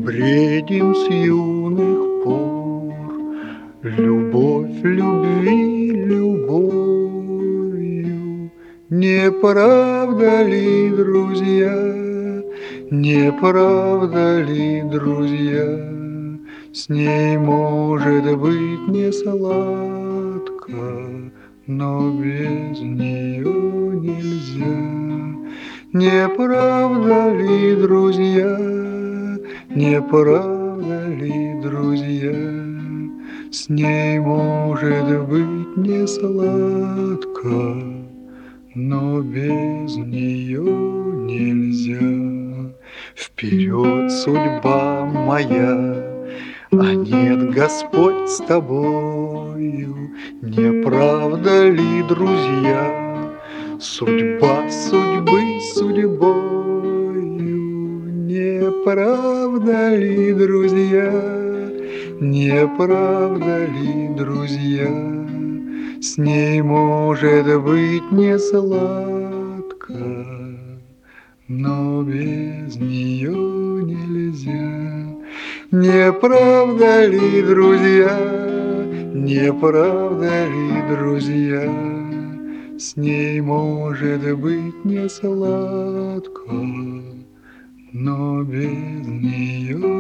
бредим с юных пор. Любовь любви любовью. Не правда ли, друзья, не правда ли, друзья, с ней может быть не сладко, но без нее нельзя. Не правда ли, друзья, не правда ли, друзья, с ней может быть не сладко, но без нее нельзя. Вперед, судьба моя, а нет, Господь с тобою. Не правда ли, друзья, судьба судьбы судьбою? Не правда ли, друзья, не правда ли, друзья, с ней может быть не сладко, но без нее нельзя. Не правда ли, друзья, не правда ли, друзья, с ней может быть не сладко, но без нее